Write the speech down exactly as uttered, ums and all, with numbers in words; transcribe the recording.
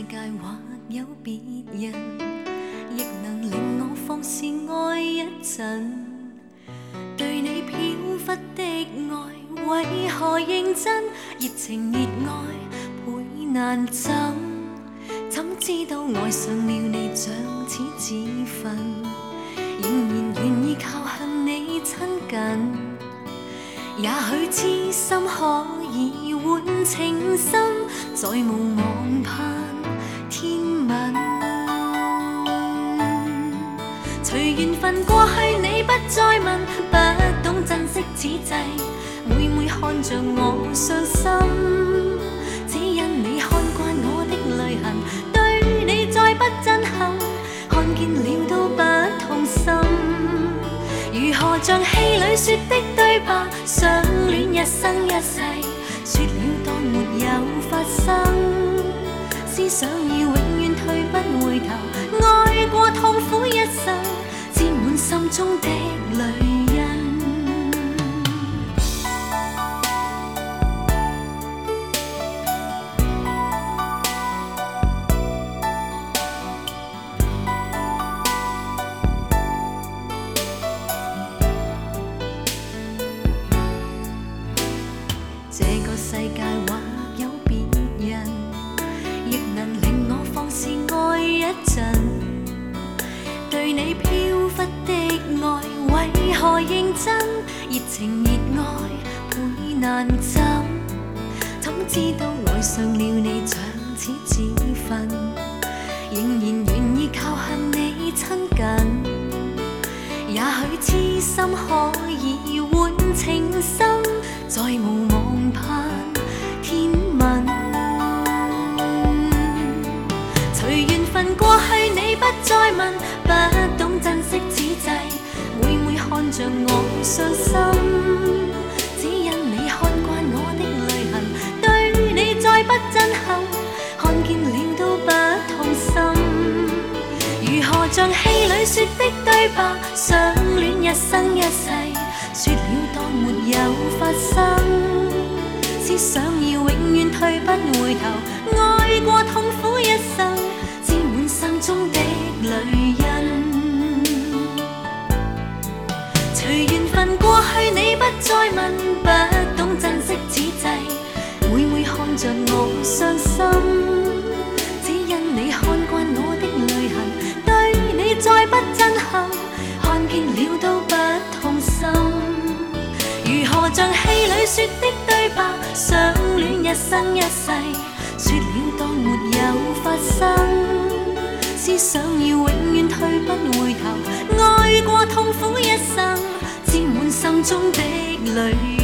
界或有別人，亦能令我放肆愛一陣。對你飄忽的愛，為何認真？熱情熱愛倍難枕，怎知道愛上了你像似自焚，仍然願意靠向你親近。也許痴心可以換情深，再無望盼天問。隨緣分過去，你不再問，不懂珍惜此際，每每看着我傷心，只因你看慣我的淚痕，對你再不震撼，看見了都不痛心。如何像戲裏說的對白，相戀一生一世，說了當沒有發生，思想要永遠退不回頭，愛過痛苦一生，沾滿心中的淚印。這個世界或有別人，亦能令我放肆愛一陣。對你飄忽的愛，為何認真？熱情熱愛倍難枕，怎知道愛上了你像似自焚，仍然願意靠向你親近。也許痴心可以換情深，再無望盼天問。隨緣分過去，你不再問，不懂珍惜此際，每每看着我傷心，只因你看慣我的淚痕，對你再不震撼，看見了都不痛心。如何像戲裏說的對白，相戀一生一世，說了當沒有發生，思想要永遠退不回頭，愛過痛苦一生，沾滿心中的淚印。隨緣分過去，你不再問，不懂珍惜此際，每每看着我傷心，只因你看慣我的淚痕，對你再不震撼，看見了都不痛心。如何像戲裏說的對白，相戀一生一世，說了當沒有發生，思想要永遠退不回頭，愛過痛苦一生，沾滿心中的淚。